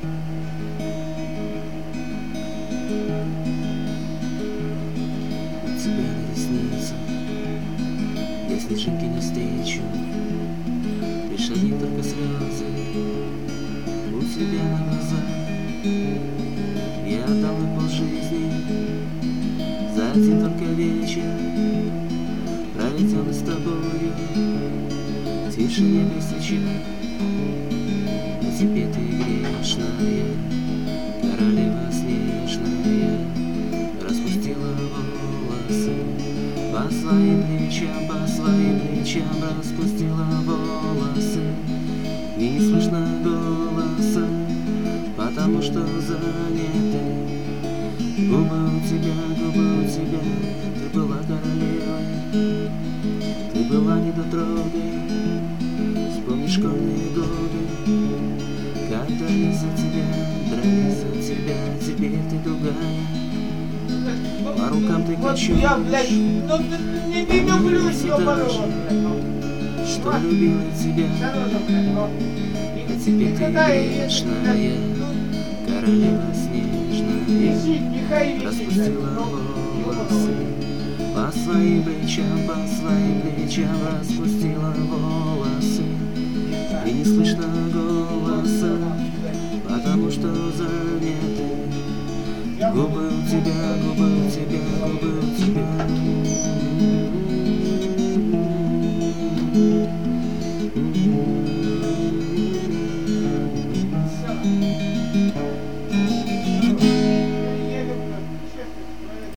Тебя на реснице, я снежинки не встречу, лишь одни только слезы у тебя на глазах. Я отдал бы полжизни за один только вечер, проведенный с тобою в тишине без свечи. А теперь ты грешная, королева снежная, распустила волосы по своим плечам распустила волосы. И не слышно голоса, потому что заняты. Губы у тебя, ты была королевой, ты была недотрогой. Вспомни школьные годы, как дрались за тебя, теперь ты другая. По рукам ты качаешь, Я, блядь, ну не люблю ее бороться, что любила тебя. А теперь ты грешная, королева снежная, распустила волосы по своим плечам распустила волосы. И не слышно голоса, потому что заняты. Губы у тебя